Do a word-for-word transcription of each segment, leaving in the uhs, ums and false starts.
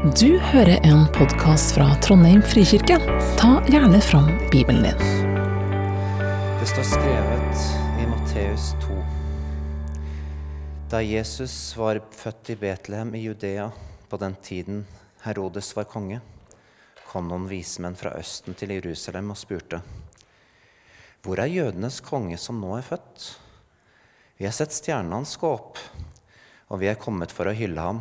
Du hører en podcast fra Trondheim Frikirke. Ta gjerne fram Bibelen din. Det står skrevet i Matteus to. Da Jesus var født i Betlehem i Judea på den tiden Herodes var konge, kom noen vismenn fra Østen til Jerusalem og spurte: Hvor er jødenes konge som nå er født? Vi har sett stjernen hans gå opp, og vi er kommet for å hylle ham.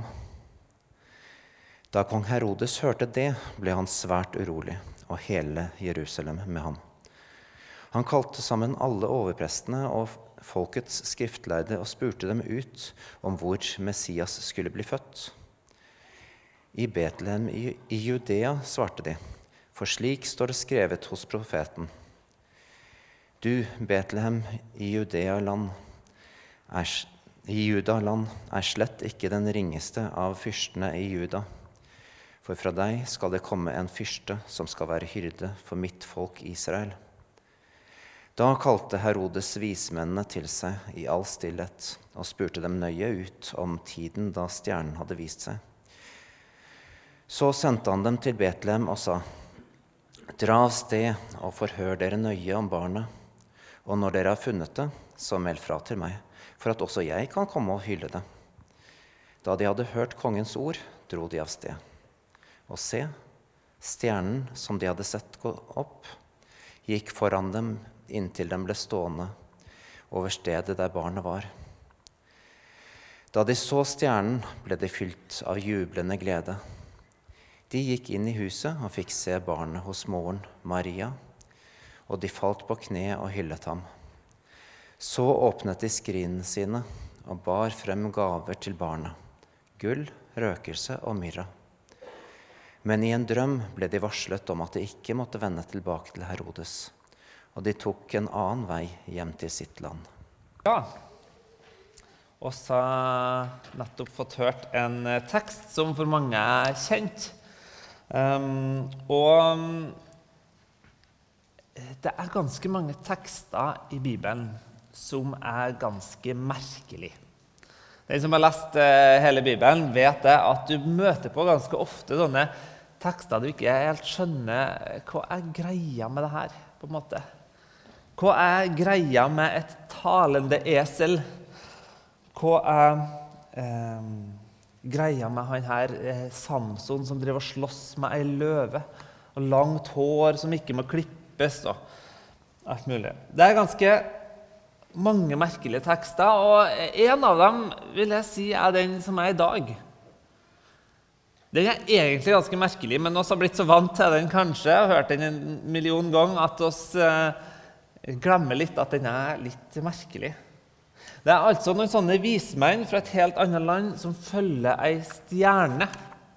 Da kong Herodes hørte det, ble han svært urolig, og hele Jerusalem med ham. Han kalte sammen alle overprestene og folkets skriftlærde og spurte dem ut om hvor Messias skulle bli født. I Betlehem i Judea, svarte de, for slik står det skrevet hos profeten: Du, Betlehem i Judea-land, er, i Juda-land, er slett ikke den ringeste av fyrstene i Juda. For fra deg skal det komme en fyrste som skal være hyrde for mitt folk Israel. Da kalte Herodes vismennene til seg i all stillhet og spurte dem nøye ut om tiden da stjernen hadde vist seg. Så sendte han dem til Betlehem og sa: Dra av sted og forhør dere nøye om barnet, og når dere har funnet det, så meld fra til meg, for at også jeg kan komme og hylle det. Da de hadde hørt kongens ord, dro de av sted. Og se, stjernen som de hadde sett gå opp, gikk foran dem inntil den ble stående over stedet der barnet var. Da de så stjernen, ble de fylt av jublende glede. De gikk inn i huset og fikk se barnet hos moren, Maria, og de falt på kne og hyllet ham. Så åpnet de skrinene sine og bar frem gaver til barnet, gull, røkelse og myrra. Men i en drøm ble de varslet om at de ikke måtte vende tilbake til Herodes, og de tok en annen vei hjem til sitt land. Ja, og så har nettopp fått hørt en tekst som for mange er kjent. Um, og det er ganske mange tekster i Bibelen som er ganske merkelige. Den som har lest hele Bibelen vet det at du møter på ganske ofte sånne tekster du ikke helt skjønner hva er greia med det her, på en måte. Hva er greia med et talende esel? Hva er eh, greia med han her eh, Samson som driver og slåss med ei løve, og langt hår som ikke må klippes, og alt mulig. Det er ganske mange merkelige tekster, og en av dem vil jeg si er den som er i dag. Den er egentlig ganske merkelig, men oss har blitt så vant til den kanskje, og hørt den en million ganger, at oss eh, glemmer litt at den er litt merkelig. Det er altså noen sånne vismenn fra et helt annet land som følger ei stjerne,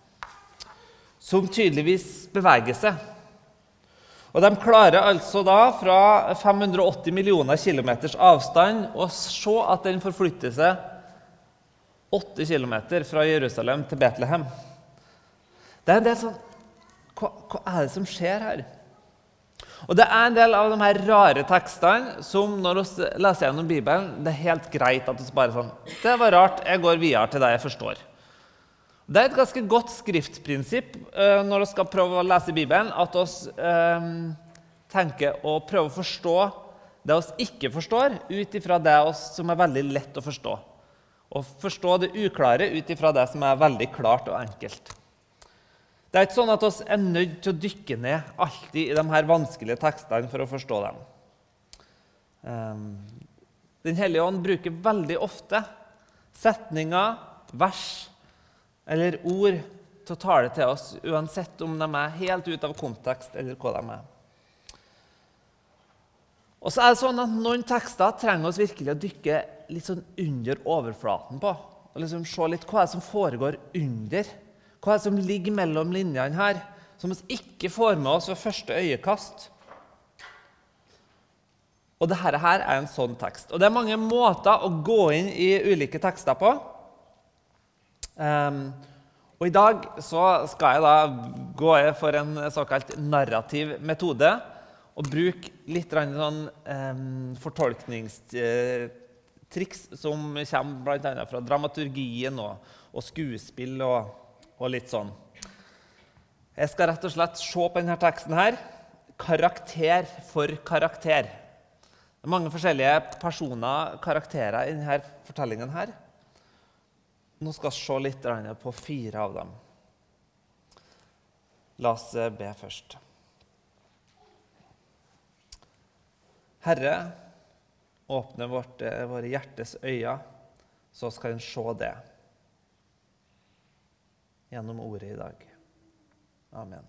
som tydeligvis beveger seg. Og de klarer altså da fra fem hundre og åtti millioner kilometers avstand å se at den forflytter seg åtte kilometer fra Jerusalem til Betlehem. Det er en del sånn, hva, hva er det som skjer her? Og det er en del av de her rare tekstene som når vi leser gjennom Bibelen, det er helt greit at vi bare sånn, det var rart, jeg går videre til det jeg forstår. Det er et ganske godt skriftprinsipp uh, når vi skal prøve å lese Bibelen, at vi uh, tenker å prøve å forstå det vi ikke forstår, ut ifra det som er veldig lett å forstå. Og forstå det uklare ut ifra det som er veldig klart og enkelt. Det er ikke sånn at vi er nødt til å dykke ned alltid i de her vanskelige tekstene for å forstå dem. Um, Den Hellige Ånd bruker veldig ofte setninger, vers eller ord til å tale til oss, uansett om de er helt ut av kontekst eller hva de er. Og så er det sånn at noen tekster trenger oss virkelig å dykke litt sånn under overflaten på, og liksom se litt hva er det som foregår under, hva er det som ligger mellom linjene her, som vi ikke får med oss ved første øyekast. Og dette her er en sånn tekst. Og det er mange måter å gå inn i ulike tekster på. Um, og i dag så skal jeg da gå for en såkalt narrativ metode og bruke litt sånn um, fortolkningstriks som kommer blant annet fra dramaturgien og, og skuespill og, og litt sånn. Jeg skal rett og slett se på denne teksten her, karakter for karakter. Det er mange forskjellige personer, karakterer i denne fortellingen her. Nå skal vi se litt på fire av dem. La oss be først. Herre, åpne vårt, våre hjertes øyne, så skal en se det gjennom ordet i dag. Amen.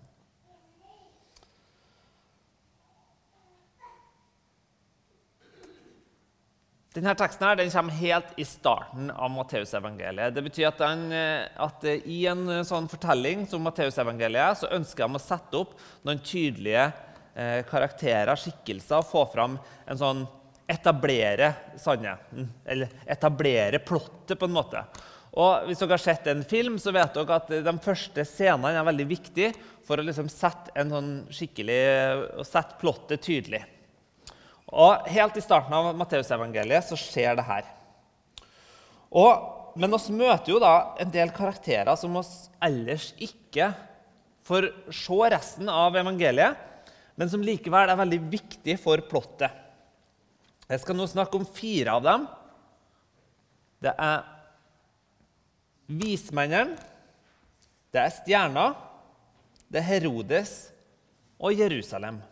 Denne teksten her, den kommer helt i starten av Matteusevangeliet. Det betyr at, den, at i en sånn fortelling som Matteusevangeliet, så ønsker de å sette opp noen tydelige eh, karakterer, skikkelser, og få fram en sånn etablere sannheten, eller etablere plottet på en måte. Og hvis dere har sett en film, så vet dere at de første scenene er veldig viktige for å liksom sette en sånn skikkelig, og sette plottet tydelig. Og helt i starten av Matteusevangeliet så skjer det her. Og, men vi møter jo da en del karakterer som vi ellers ikke får se resten av evangeliet, men som likevel er veldig viktig for plottet. Jeg skal nå snakke om fire av dem. Det er vismennene, det er stjerna, det er Herodes og Jerusalem.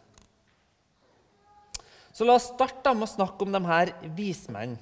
Så la oss starte med å snakke om de her vismenn.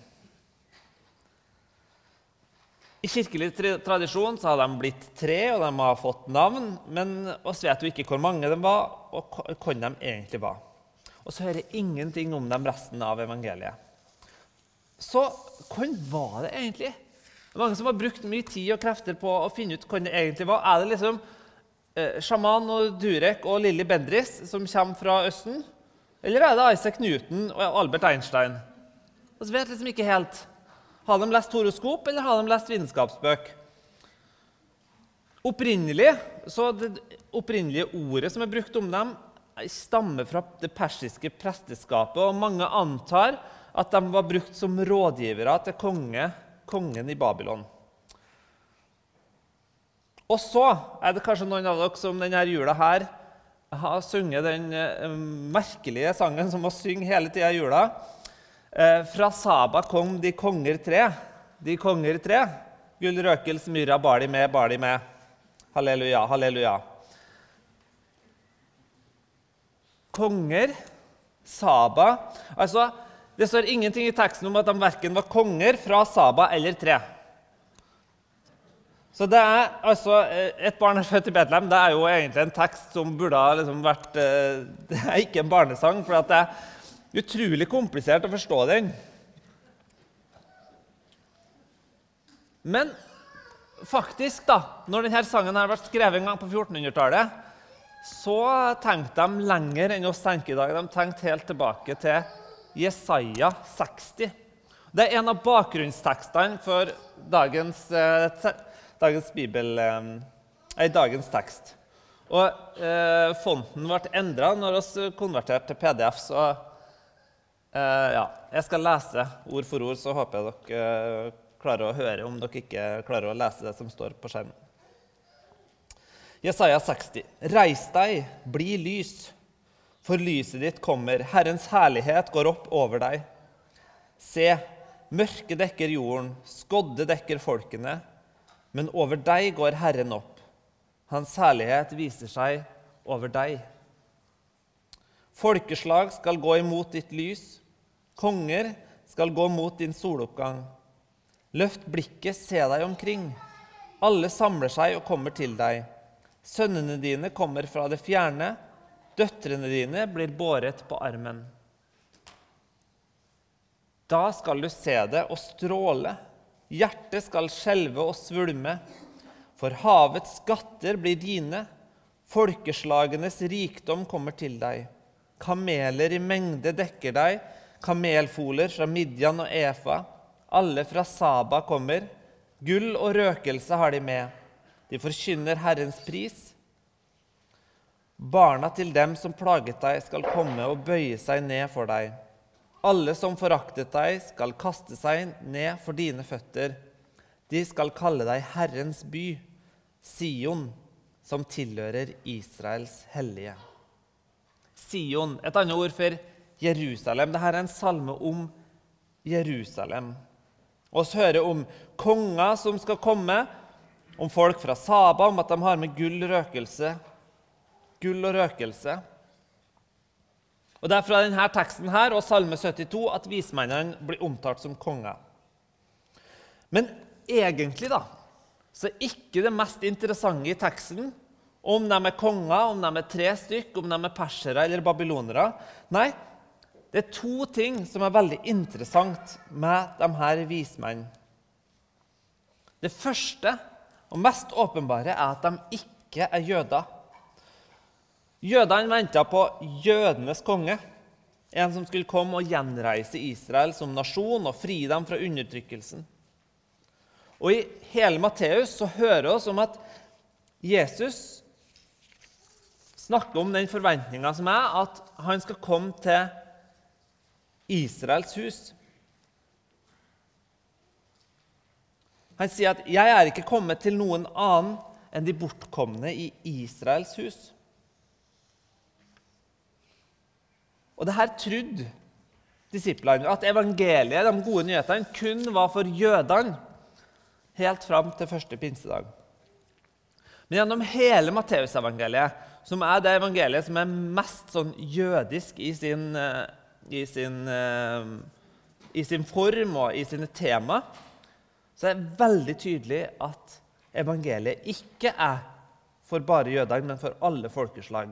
I kirkelig tradisjon så har de blitt tre, og de har fått navn, men oss vet jo ikke hvor mange de var, og hvordan de egentlig var. Og så hører jeg ingenting om dem resten av evangeliet. Så hvordan var det egentlig? Det er mange som har brukt mye tid og krefter på å finne ut hvordan det egentlig var. Er det liksom eh, Shaman og Durek og Lilly Bendriss som kommer fra Østen? Eller er det Isaac Newton og Albert Einstein? Og så vet jeg liksom ikke helt. Har de lest horoskop, eller har de lest vitenskapsbøk? Opprinnelig, så det opprinnelige ordet som er brukt om dem, stammer fra det persiske presteskapet, og mange antar at de var brukt som rådgivere til konge, kongen i Babylon. Og så er det kanskje noen av dere som denne jula her har sunget den eh, merkelige sangen som må synge hele tiden i jula. Eh, fra Saba kom de konger tre. De konger tre. Gull, røkel, smyra, bar de med, bar de med. Halleluja, halleluja. Konger, Saba. Altså, det står ingenting i teksten om at de hverken var konger fra Saba eller tre. Så det er altså, et barn er født i Betlehem, det er jo egentlig en tekst som burde ha liksom vært, det er ikke en barnesang, for det er utrolig komplisert å forstå den. Men faktisk da, når denne sangen har vært skrevet en gang på fjortenhundretallet, så tenkte de lenger enn oss tenker i dag. De tenkte helt tilbake til Jesaja seksti. Det er en av bakgrunnstekstene for dagens tekst, dagens bibel, eh, dagens tekst. Og eh, fonten ble endret når vi konverterte til P D F, så eh, ja, jeg skal lese ord for ord, så håper jeg dere eh, klarer å høre om dere ikke klarer å lese det som står på skjermen. Jesaja seksti. Reis deg, bli lys, for lyset ditt kommer, Herrens herlighet går opp over deg. Se, mørke dekker jorden, skodde dekker folkene, men over deg går Herren opp. Hans herlighet viser seg over deg. Folkeslag skal gå imot ditt lys. Konger skal gå mot din soloppgang. Løft blikket, se deg omkring. Alle samler seg og kommer til deg. Sønnene dine kommer fra det fjerne. Døtrene dine blir båret på armen. Da skal du se det og stråle. Hjertet skal skjelve og svulme, for havets skatter blir dine, folkeslagenes rikdom kommer til deg. Kameler i mengde dekker deg, kamelfoler fra Midjan og Efa, alle fra Saba kommer, gull og røkelse har de med, de forkynner Herrens pris. Barna til dem som plaget deg skal komme og bøye seg ned for deg. Alle som foraktet deg skal kaste seg ned for dine føtter. De skal kalle deg Herrens by, Sion, som tilhører Israels hellige. Sion, et annet ord for Jerusalem. Dette er en salme om Jerusalem. Og vi hører om konger som skal komme, om folk fra Saba, om at de har med gull, røkelse, gull og røkelse. Og det er fra denne teksten her, og salme syttito, at vismennene blir omtalt som konger. Men egentlig da, så er ikke det mest interessante i teksten om de er konger, om de er tre stykk, om de er persere eller babylonere. Nei, det er to ting som er veldig interessant med de her vismennene. Det første og mest åpenbare er at de ikke er jøder. Jødene ventet på jødenes konge, en som skulle komme og gjenreise Israel som nasjon og fri dem fra undertrykkelsen. Og i hele Matteus så hører vi om at Jesus snakker om den forventningen som er at han skal komme til Israels hus. Han sier at «Jeg er ikke kommet til noen annen enn de bortkomne i Israels hus». Og det her trodde disiplene, at evangeliet, de gode nyhetene, kun var for jødene, helt fram til første pinsedag. Men gjennom hele Matteus-evangeliet, som er det evangeliet som er mest sånn jødisk i sin, i sin, i sin form og i sine tema, så er det veldig tydelig at evangeliet ikke er for bare jødene, men for alle folkeslag.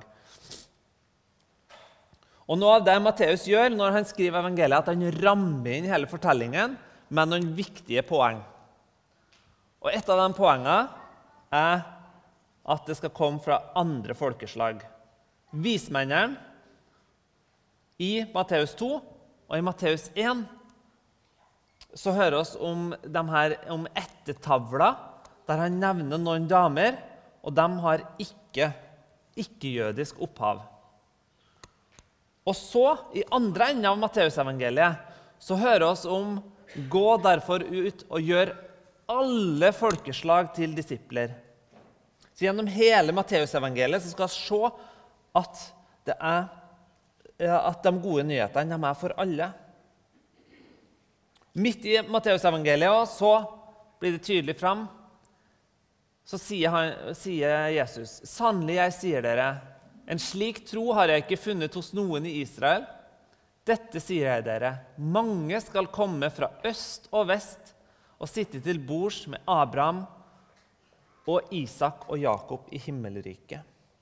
Og noe av det Matteus gjør når han skriver evangeliet, at han rammer inn hele fortellingen med noen viktige poeng. Og et av de poengene er at det skal komme fra andre folkeslag. Vismennene i Matteus to og i Matteus én så hører vi om, de her, om ettertavler, der han nevner noen damer, og de har ikke, ikke-jødisk opphav. Og så, i andre enden av Matteus-evangeliet, så hører vi om «Gå derfor ut og gjør alle folkeslag til disipler». Så gjennom hele Matteus-evangeliet så skal vi se at, det er, at de gode nyhetene de er for alle. Midt i Matteus-evangeliet så blir det tydelig frem, så sier, han, sier Jesus, «Sannelig, jeg sier dere, en slik tro har jeg ikke funnet hos noen i Israel. Dette sier jeg dere, mange skal komme fra øst og vest og sitte til bords med Abraham og Isak og Jakob i himmelriket.»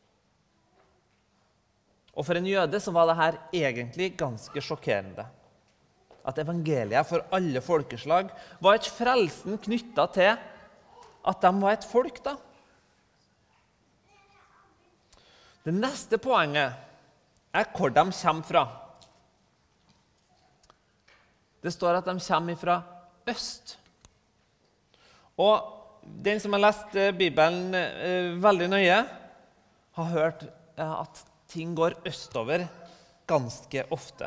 Og for en jøde så var det her egentlig ganske sjokkerende. At evangeliet for alle folkeslag var et frelsen knyttet til at de var et folk da. Det neste poenget er hvor de kommer fra. Det står at de kommer fra øst. Og den som har lest Bibelen eh, veldig nøye, har hørt eh, at ting går østover ganske ofte.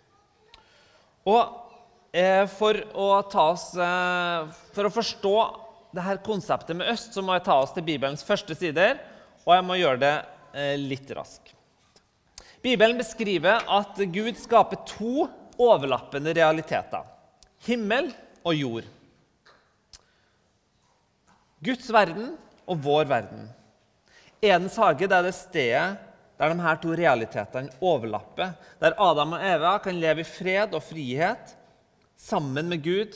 Og eh, for å ta oss, eh, for å forstå det her konseptet med øst, så må jeg ta oss til Bibelens første sider, og jeg må gjøre det eh, litt raskt. Bibelen beskriver at Gud skaper to overlappende realiteter. Himmel og jord. Guds verden og vår verden. Edens hage, det er det stedet der de her to realitetene overlapper, der Adam og Eva kan leve i fred og frihet sammen med Gud,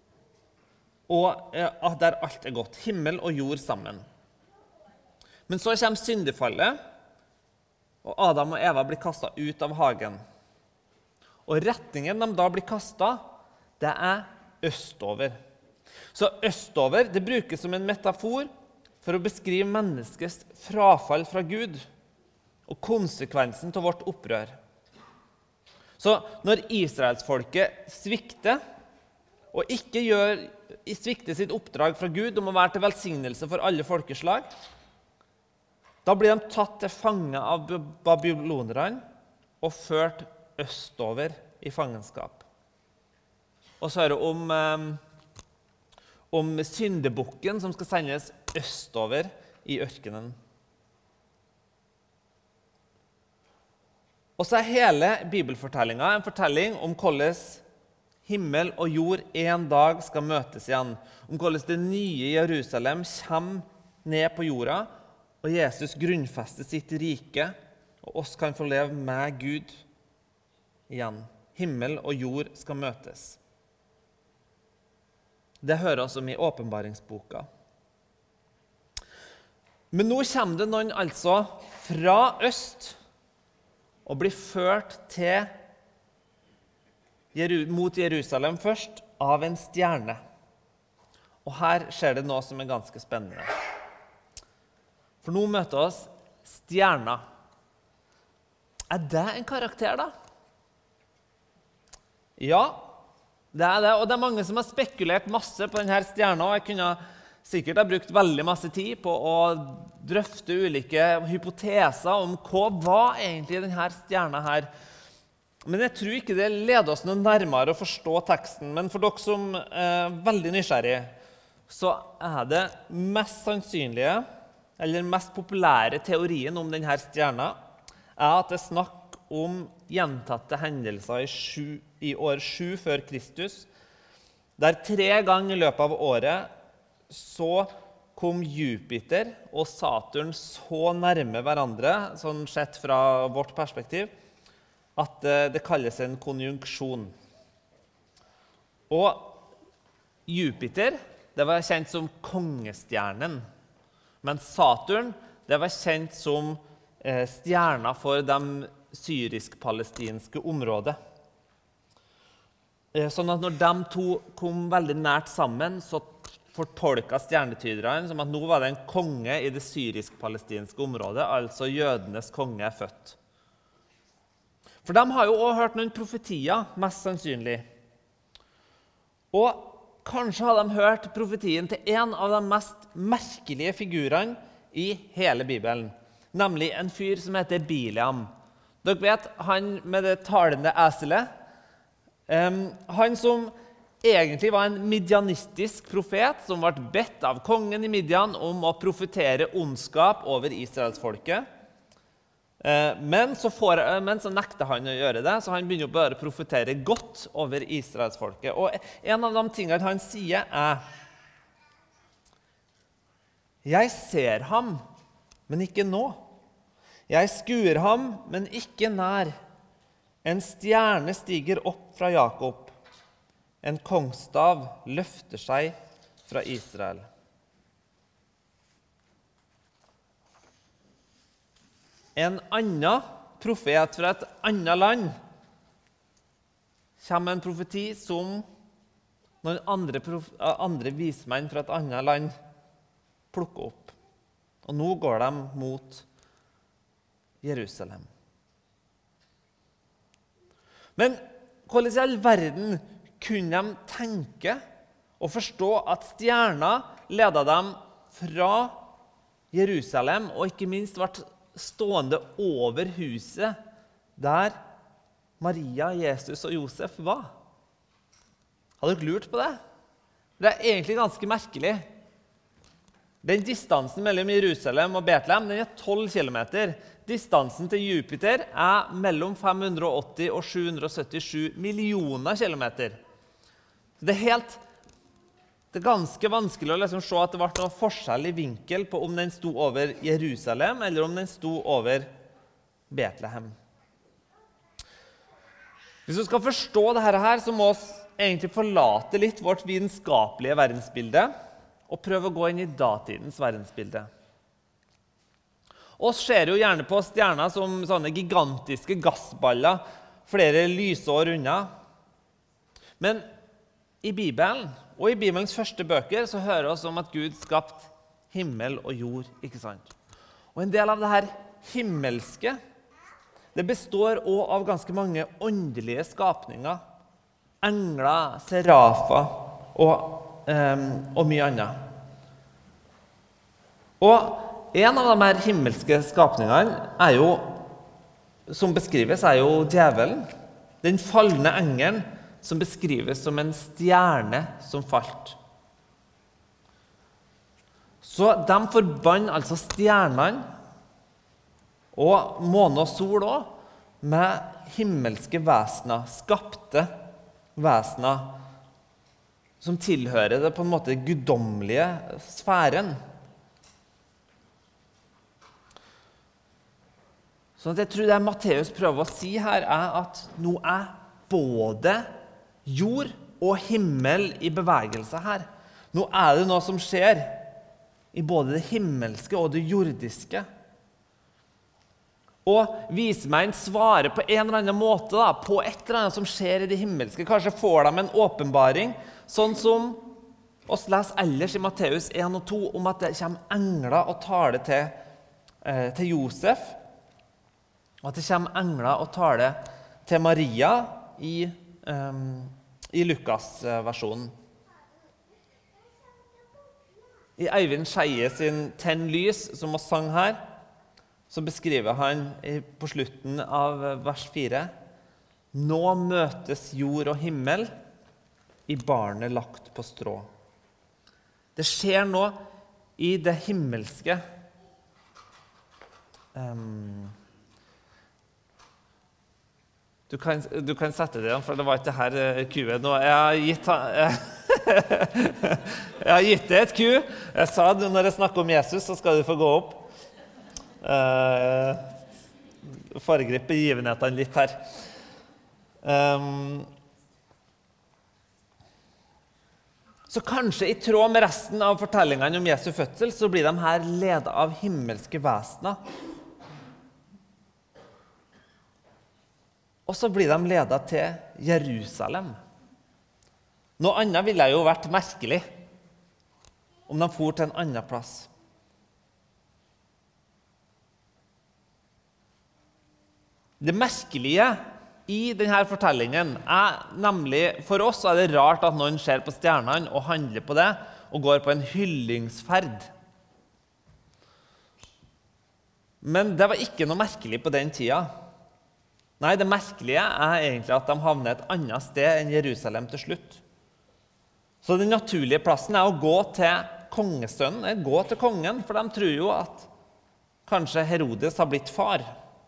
og der alt er godt. Himmel og jord sammen. Men så kommer syndefallet, og Adam og Eva blir kastet ut av hagen. Og retningen de da blir kastet, det er østover. Så østover, det brukes som en metafor for å beskrive menneskets frafall fra Gud og konsekvensen til vårt opprør. Så når israelsfolket svikter og ikke gjør, svikter sitt oppdrag fra Gud om å være til velsignelse for alle folkeslag, da blir de tatt til fange av babylonerne og ført østover i fangenskap. Og så er det om, om syndebukken som skal sendes østover i ørkenen. Og så er hele bibelfortellingen en fortelling om hvordan himmel og jord en dag skal møtes igjen. Om hvordan det nye Jerusalem kommer ned på jorda, og Jesus grunnfester sitt rike, og oss kan få leve med Gud igjen. Himmel og jord skal møtes. Det hører oss om i åpenbaringsboka. Men nå kommer det noen altså fra øst og blir ført til, mot Jerusalem først av en stjerne. Og her skjer det noe som er ganske spennende. For nå møter oss stjerna. Er det en karakter da? Ja, det er det. Og det er mange som har spekulert masse på denne stjerna, og jeg kunne sikkert ha brukt veldig masse tid på å drøfte ulike hypoteser om hva var egentlig denne stjerna her. Men jeg tror ikke det leder oss noe nærmere å forstå teksten. Men for dere som er veldig nysgjerrige, så er det mest sannsynlige, eller mest populære teorien om denne stjerna, er at det er snakk om gjentatte hendelser i, sju, i år sju før Kristus, der tre ganger i løpet av året så kom Jupiter og Saturn så nærme hverandre, sånn sett fra vårt perspektiv, at det kalles en konjunksjon. Og Jupiter, det var kjent som kongestjernen, mens Saturn, det var kjent som eh, stjerna for de syrisk-palestinske området. Eh, sånn at når de to kom veldig nært sammen, så fortolket stjernetyderne som at nå var det en konge i det syrisk-palestinske området, altså jødenes konge er født. For de har jo også hørt noen profetier, mest sannsynlig. Og kanskje har de hørt profetien til en av de mest merkelige figurene i hele Bibelen, nemlig en fyr som heter Bileam. Dere vet, han med det talende eselet, um, han som egentlig var en midjanistisk profet som ble bedt av kongen i Midjan om å profetere ondskap over Israelsfolket. Men så, får, men så nekter han å gjøre det, så han begynner bare å profetere godt over Israelsfolket. Og en av de tingene han sier er: Jeg ser ham, men ikke nå. Jeg skuer ham, men ikke nær. En stjerne stiger opp fra Jakob. En kongstav løfter seg fra Israel. En annen profet fra et annet land kommer med en profeti som noen andre, andre vismenn fra et annet land plukker opp. Og nå går de mot Jerusalem. Men hvordan i all verden kunne de tenke og forstå at stjerna ledet dem fra Jerusalem, og ikke minst ble stående over huset der Maria, Jesus og Josef var? Har dere lurt på det? Det er egentlig ganske merkelig. Den distansen mellom Jerusalem og Betlehem den er tolv kilometer. Distansen til Jupiter er mellom fem hundre og åtti og sju hundre og syttisju millioner kilometer. Det er helt Det er ganske vanskelig å liksom se at det ble noen forskjell i vinkel på om den sto over Jerusalem eller om den sto over Betlehem. Hvis vi skal forstå dette, så må vi egentlig forlate litt vårt vitenskapelige verdensbilde og prøve å gå inn i datidens verdensbilde. Oss ser jo gjerne på stjerner som sånne gigantiske gassballer flere lysår unna. Men i Bibelen, og i Bibelens første bøker, så hører vi oss om at Gud skapte himmel og jord, ikke sant? Og en del av det her himmelske, det består også av ganske mange åndelige skapninger. Engler, serafer og, um, og mye annet. Og en av de her himmelske skapningene er jo, som beskrives, er jo djevelen. Den fallende engelen, som beskrives som en stjerne som falt. Så de forbann altså stjernene, og måne og sol også, med himmelske vesener, skapte vesener, som tilhører det på en måte guddommelige sfæren. Så jeg tror det Matteus prøver å si her er at nå er både jord og himmel i bevegelse her. Nå er det noe som skjer i både det himmelske og det jordiske. Og vismenn svarer på en eller annen måte da, på et eller annet som skjer i det himmelske. Kanskje får de en åpenbaring, sånn som oss leser ellers i Matteus en og to, om at det kommer engler og taler til, eh, til Josef, og at det kommer engler og taler til Maria i, um, i Lukas-versjonen. I Eivind Skeie sin «Tenn lys», som vi sang her, så beskriver han på slutten av vers fire: «Nå møtes jord og himmel i barnet lagt på strå.» Det skjer nå i det himmelske. Um, Du kan, du kan sette det igjen, for det var ikke det her kuet nå. Jeg har gitt, jeg, jeg har gitt det et ku. Jeg sa at når jeg snakker om Jesus, så skal du få gå opp. Uh, foregripe begivenhetene litt her. Um, så kanskje i tråd med resten av fortellingene om Jesu fødsel, så blir de her ledet av himmelske vesener. Og så blir de ledet til Jerusalem. Noe annet ville jo vært merkelig om de for til en annen plass. Det merkelige i denne fortellingen er nemlig, for oss er det rart at noen ser på stjernene og handler på det, og går på en hyllingsferd. Men det var ikke noe merkelig på den tida. Nei, det merkelige er egentlig at de havner et annet sted enn Jerusalem til slutt. Så den naturlige plassen er å gå til kongesønnen, gå til kongen, for de tror jo at kanskje Herodes har blitt far.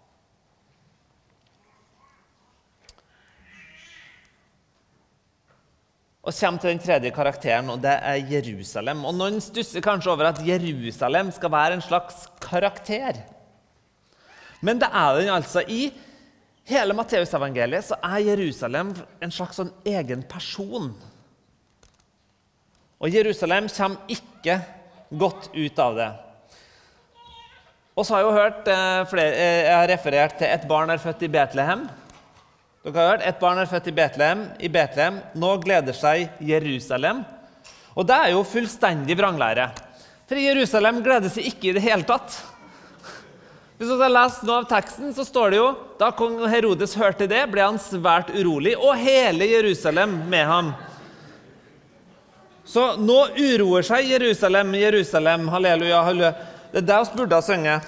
Og kommer til den tredje karakteren, og det er Jerusalem. Og noen stusser kanskje over at Jerusalem skal være en slags karakter. Men det er den altså i hele Matteus-evangeliet, så er Jerusalem en slags sånn egen person. Og Jerusalem kommer ikke godt ut av det. Og så har jeg jo hørt, flere, jeg har referert til et barn er født i Betlehem. Dere har hørt, et barn er født i Betlehem, i Betlehem. Nå gleder seg Jerusalem. Og det er jo fullstendig vranglære. For Jerusalem gleder seg ikke i det hele tatt. Hvis du har lest noe av teksten, så står det jo: da kong Herodes hørte det, ble han svært urolig, og hele Jerusalem med ham. Så nå uroer seg Jerusalem, Jerusalem, halleluja, halleluja. Det er det vi burde ha synget.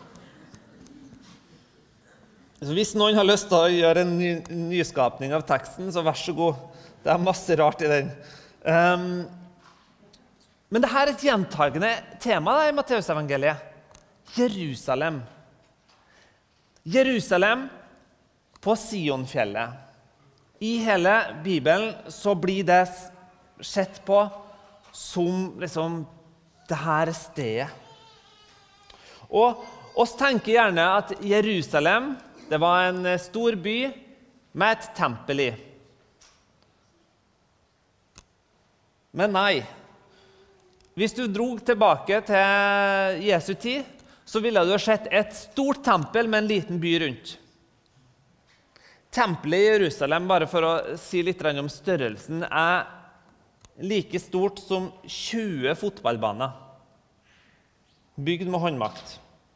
Så hvis noen har lyst til å gjøre en ny, nyskapning av teksten, så vær så god. Det er masse rart i den. Um, men dette er et gjentagende tema da, i Matteus-evangeliet. Jerusalem. Jerusalem på Sionfjellet. I hele Bibelen så blir det sett på som liksom det her stedet. Og oss tenker gjerne at Jerusalem, det var en stor by med et tempel i. Men nei. Hvis du drog tilbake til Jesu tid, så ville du ha sett et stort tempel med en liten by rundt. Tempelet i Jerusalem, bare for å si litt om størrelsen, er like stort som tjue fotballbaner, bygd med håndmakt.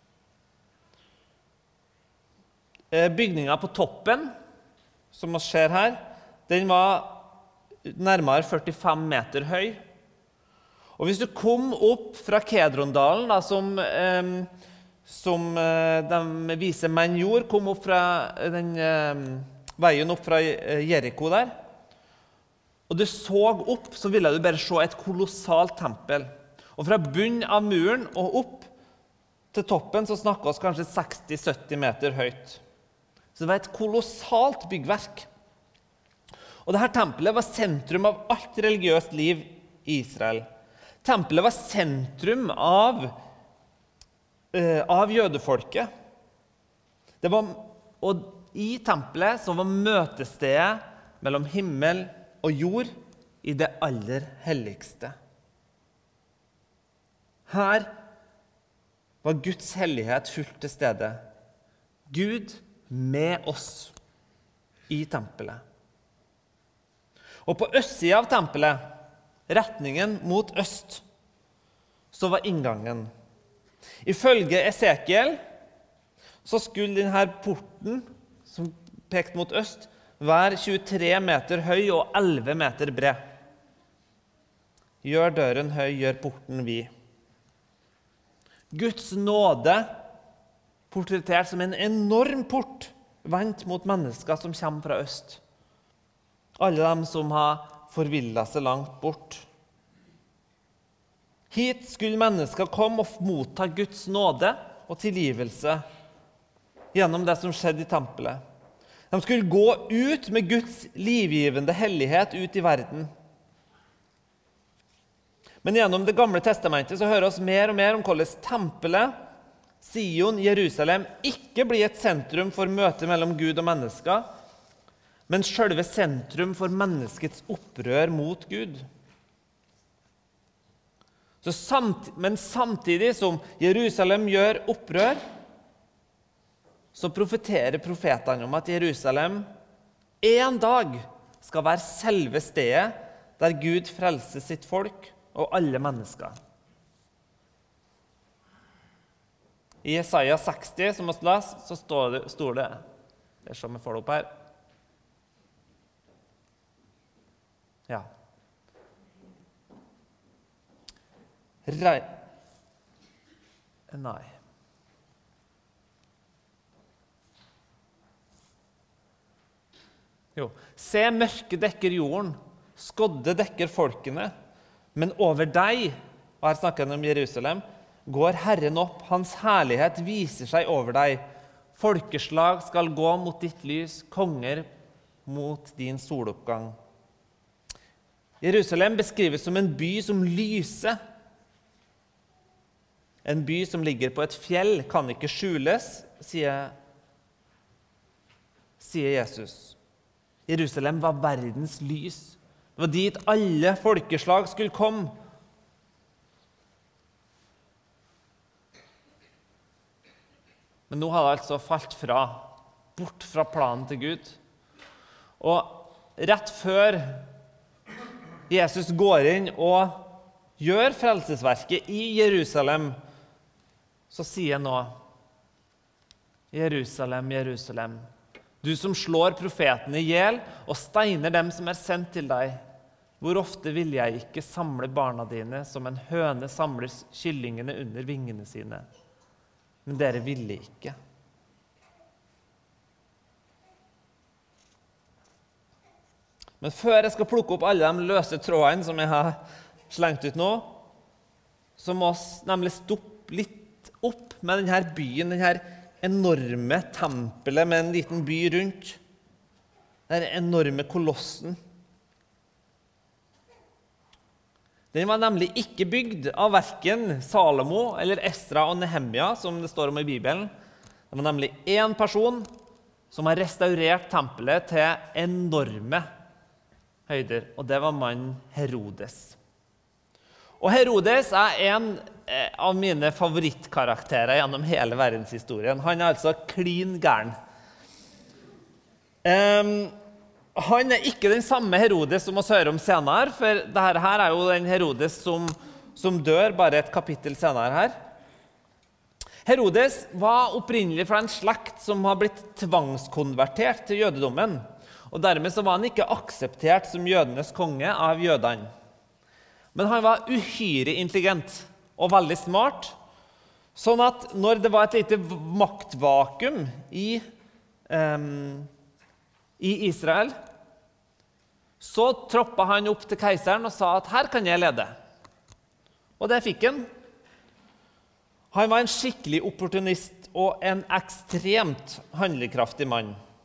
Bygningen på toppen, som vi ser her, den var nærmere førtifem meter høy. Og hvis du kom opp fra Kedrondalen, da, som, eh, som eh, de vise menn gjorde, kom opp fra den eh, veien opp fra Jericho der, og du så opp, så ville du bare se et kolossalt tempel. Og fra bunnen av muren og opp til toppen så snakker vi kanskje seksti til sytti meter høyt. Så Så det var et kolossalt byggverk. Og dette tempelet var sentrum av alt religiøst liv i Israel. Tempelet var sentrum av, uh, av jødefolket. Det var, og i tempelet så var møtestedet mellom himmel og jord i det aller helligste. Her var Guds hellighet fullt til stede. Gud med oss i tempelet. Og på østsiden av tempelet, retningen mot øst, så var inngangen. Ifølge Esekiel så skulle denne porten, som pekte mot øst, være tjuetre meter høy og elleve meter bred. Gjør døren høy, gjør porten vid. Guds nåde, portrettert som en enorm port, vendt mot mennesker som kommer fra øst. Alle dem som har forvillet seg langt bort. Hit skulle mennesker komme og motta Guds nåde og tilgivelse gjennom det som skjedde i tempelet. De skulle gå ut med Guds livgivende hellighet ut i verden. Men gjennom det gamle testamentet så hører vi mer og mer om hvordan tempelet, Sion, Jerusalem, ikke blir et sentrum for møte mellom Gud og mennesker, men selve sentrum for menneskets opprør mot Gud. Så samt, men samtidig som Jerusalem gjør opprør, så profeterer profetene om at Jerusalem en dag skal være selve stedet der Gud frelser sitt folk og alle mennesker. I Jesaja seksti, som vi leser, så står det, står det, det er som vi får det opp her. Ja. Rei... Nei. Jo. Se, mørke dekker jorden, skodde dekker folkene, men over deg, og her snakker han om Jerusalem, går Herren opp, hans herlighet viser seg over deg. Folkeslag skal gå mot ditt lys, konger mot din soloppgang. Jerusalem beskrives som en by som lyser. En by som ligger på et fjell kan ikke skjules, sier, sier Jesus. Jerusalem var verdens lys. Det var dit alle folkeslag skulle komme. Men nå har det altså falt fra, bort fra planen til Gud. Og rett før Jesus går inn og gjør frelsesverket i Jerusalem, så sier han nå, Jerusalem, Jerusalem, du som slår profetene i hjel og steiner dem som er sendt til deg. Hvor ofte vil jeg ikke samle barna dine som en høne samler kyllingene under vingene sine? Men dere ville ikke. Men før jeg skal plukke opp alle de løse trådene som jeg har slengt ut nå, så må vi nemlig stoppe litt opp med denne byen, denne enorme tempelet med en liten by rundt. Den enorme kolossen. Den var nemlig ikke bygd av hverken Salomo eller Esra og Nehemia, som det står om i Bibelen. Det var nemlig en person som har restaurert tempelet til enorme høyder, og det var mannen Herodes. Og Herodes er en av mine favorittkarakterer gjennom hele verdenshistorien. Han er altså klin gæren. Um, han er ikke den samme Herodes som vi hører om senere, for dette her er jo den Herodes som, som dør bare et kapittel senere her. Herodes var opprinnelig fra en slekt som har blitt tvangskonvertert til jødedommen, og dermed så var han ikke akseptert som jødenes konge av jødene. Men han var uhyre intelligent og veldig smart, sånn at når det var et lite maktvakuum i, um, i Israel, så troppet han opp til keiseren og sa at her kan jeg lede. Og det fikk han. Han var en skikkelig opportunist og en ekstremt handlekraftig mann.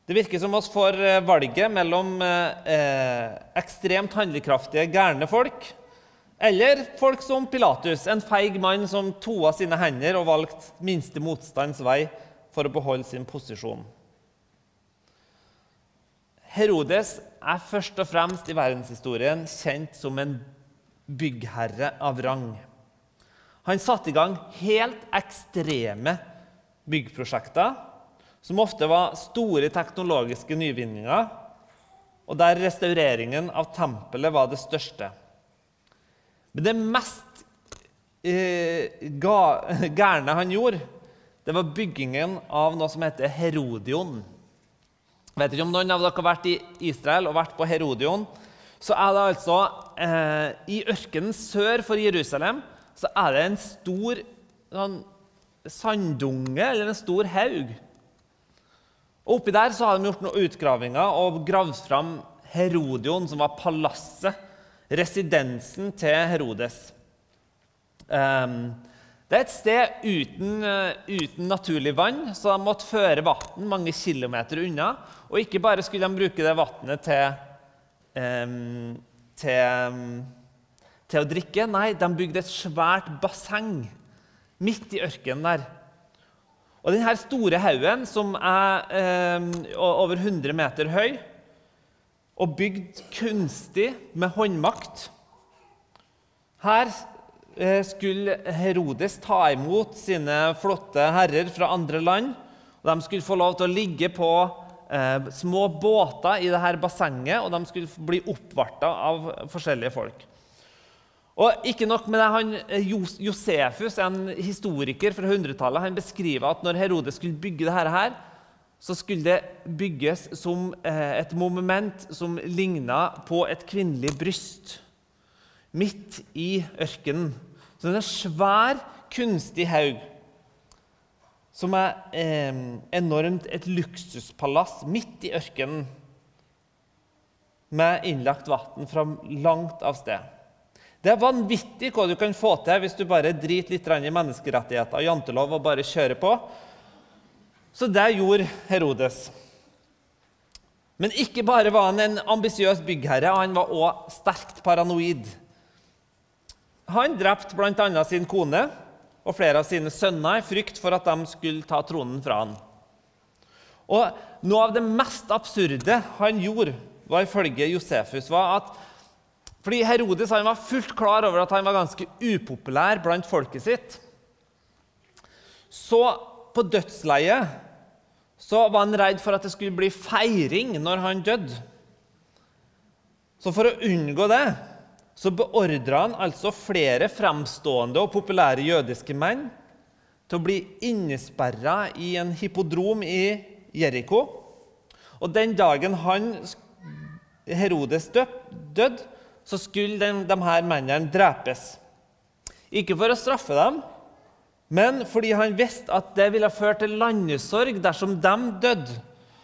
Det virker som oss får valget mellom eh, ekstremt handlekraftige, gærne folk, eller folk som Pilatus, en feig mann som toa sine hender og valgte minste motstands vei for å beholde sin posisjon. Herodes er først og fremst i verdenshistorien kjent som en byggherre av rang. Han satte i gang helt ekstreme byggprosjekter, som ofte var store teknologiske nyvinninger, og der restaureringen av tempelet var det største. Men det mest eh, ga, gærne han gjorde, det var byggingen av noe som heter Herodion. Jeg vet ikke om noen av dere har vært i Israel og vært på Herodion, så er det altså eh, i ørkenen sør for Jerusalem, så er det en stor sånn, sanddunge, eller en stor haug. Og oppi der så har de gjort noen utgravinger og gravd fram Herodion, som var palasset, residensen til Herodes. Um, det er et sted uten, uh, uten naturlig vann, så de måtte føre vatten mange kilometer unna, og ikke bare skulle de bruke det vannet til, um, til, um, til å drikke, nei, de bygde et svært basseng midt i ørkenen der. Og denne store haugen, som er eh, over hundre meter høy, og bygd kunstig med håndmakt, her eh, skulle Herodes ta imot sine flotte herrer fra andre land, og de skulle få lov til å ligge på eh, små båter i dette bassenget, og de skulle bli oppvartet av forskjellige folk. Og ikke nok med det, han, Josefus, en historiker fra hundretallet, han beskriver at når Herodes skulle bygge dette her, så skulle det bygges som et monument som lignet på et kvinnelig bryst, midt i ørkenen. Så det er en svær, kunstig haug, som er eh, enormt et luksuspalass midt i ørkenen, med innlagt vatten fra langt av sted. Det er vanvittig hva du kan få til hvis du bare driter litt i menneskerettigheter og jantelov og bare kjører på. Så det gjorde Herodes. Men ikke bare var han en ambisiøs byggherre, han var også sterkt paranoid. Han drepte blant annet sin kone og flere av sine sønner i frykt for at de skulle ta tronen fra han. Og noe av det mest absurde han gjorde, var ifølge Josefus, var at fordi Herodes han var fullt klar over at han var ganske upopulær blant folket sitt. Så på dødsleiet så var han redd for at det skulle bli feiring når han døde. Så for å unngå det, så beordret han altså flere fremstående og populære jødiske menn til å bli innesperret i en hippodrom i Jericho. Og den dagen han, Herodes døde, så skulle de, de her mennene drepes. Ikke for å straffe dem, men fordi han visste at det ville føre til landesorg dersom de døde.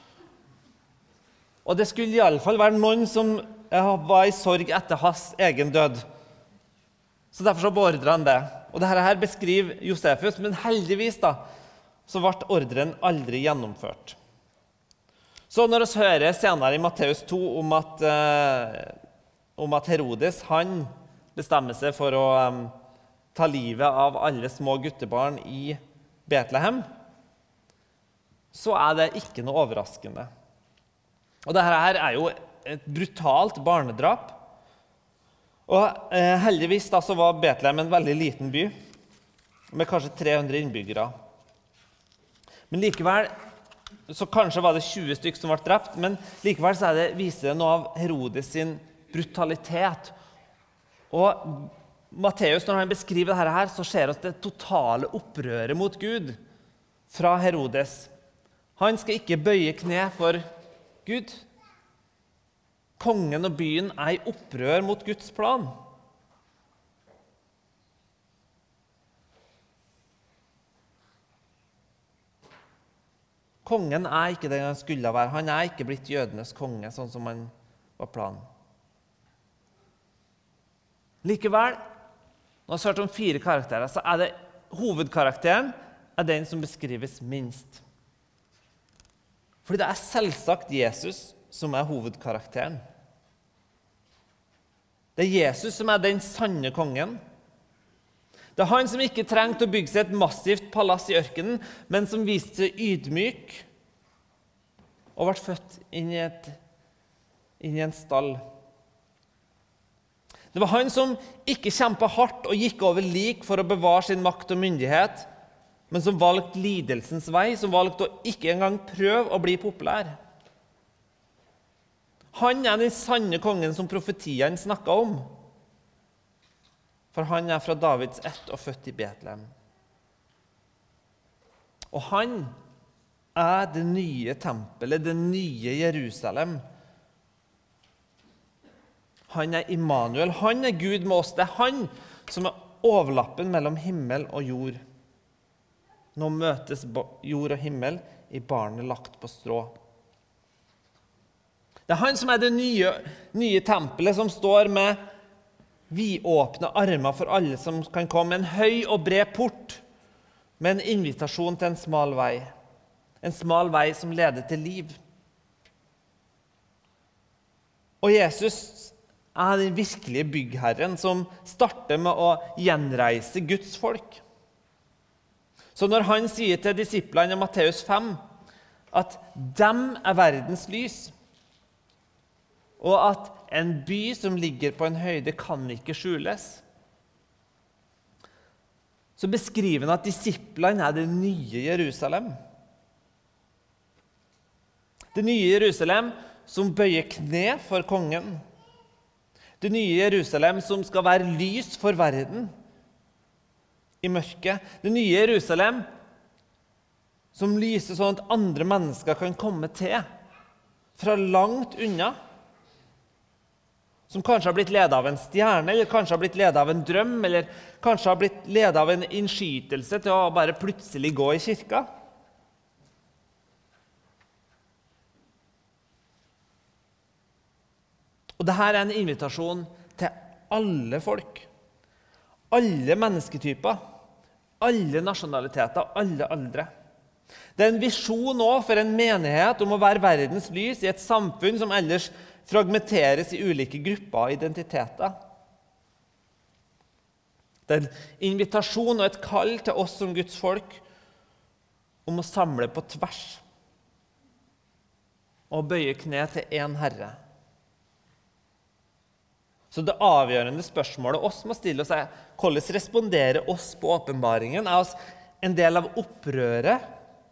Og det skulle i alle fall være noen som var i sorg etter hans egen død. Så derfor så beordret han det. Og dette her beskriver Josefus, men heldigvis da, så ble ordren aldri gjennomført. Så når vi hører senere i Matteus to om at eh, om at Herodes han bestemmer seg for å um, ta livet av alle små guttebarn i Betlehem, så er det ikke noe overraskende. Og dette her er jo et brutalt barnedrap. Og eh, heldigvis da, så var Betlehem en veldig liten by, med kanskje tre hundre innbyggere. Men likevel, så kanskje var det tjue stykker som ble drept, men likevel så er det, viser det noe av Herodes sin brutalitet. Og Matteus, når han beskriver dette her, så ser vi det totale opprøret mot Gud fra Herodes. Han skal ikke bøye kne for Gud. Kongen og byen er i opprør mot Guds plan. Kongen er ikke det han skulle være. Han er ikke blitt jødenes konge, sånn som han var planen. Likevel, når vi har hørt om fire karakterer, så er det hovedkarakteren er den som beskrives minst. Fordi det er selvsagt Jesus som er hovedkarakteren. Det er Jesus som er den sanne kongen. Det er han som ikke trengte å bygge seg et massivt palass i ørkenen, men som viste seg ydmyk og ble født inn i, et, inn i en stall. Det var han som ikke kjempet hardt og gikk over lik for å bevare sin makt og myndighet, men som valgte lidelsens vei, som valgte å ikke engang prøve å bli populær. Han er den sanne kongen som profetiene snakket om. For han er fra Davids ett og født i Betlehem. Og han er det nye tempelet, det nye Jerusalem. Han er Immanuel, han er Gud med oss. Det er han som er overlappen mellom himmel og jord. Nå møtes jord og himmel i barnet lagt på strå. Det er han som er det nye, nye tempelet som står med vidåpne armer for alle som kan komme. En høy og bred port med en invitasjon til en smal vei. En smal vei som leder til liv. Og Jesus er den virkelige byggherren som starter med å gjenreise Guds folk. Så når han sier til disiplene i Matteus fem at dem er verdens lys, og at en by som ligger på en høyde kan ikke skjules, så beskriver han at disiplene er det nye Jerusalem. Det nye Jerusalem som bøyer kne for kongen. Det nye Jerusalem som skal være lys for verden i mørket. Det nye Jerusalem som lyser sånn at andre mennesker kan komme til fra langt unna. Som kanskje har blitt ledet av en stjerne, eller kanskje har blitt ledet av en drøm, eller kanskje har blitt ledet av en innskytelse til å bare plutselig gå i kirka. Og dette er en invitasjon til alle folk, alle mennesketyper, alle nasjonaliteter, alle aldre. Det er en visjon nå for en menighet om å være verdens lys i et samfunn som ellers fragmenteres i ulike grupper og identiteter. Det er en invitasjon og et kall til oss som Guds folk om å samle på tvers og bøye kne til en Herre. Så det avgjørende spørsmålet oss må stille oss er hvordan responderer oss på åpenbaringen? Er oss en del av opprøret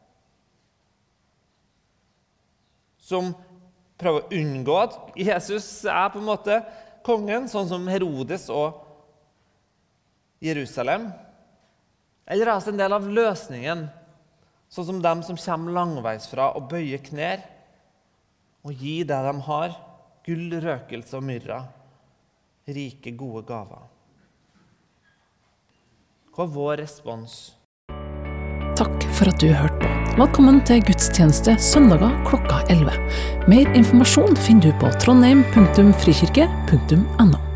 som prøver å unngå at Jesus er på en måte kongen, sånn som Herodes og Jerusalem? Eller er oss en del av løsningen, sånn som dem som kommer langveisfra og bøyer kner og gir det de har, gull, røkelse og myrra, rike, gode gaver? Hva er vår respons? Takk for at du hørte på. Velkommen til gudstjeneste søndager klokka elleve. Mer informasjon finner du på trondheim punktum frikirke punktum no.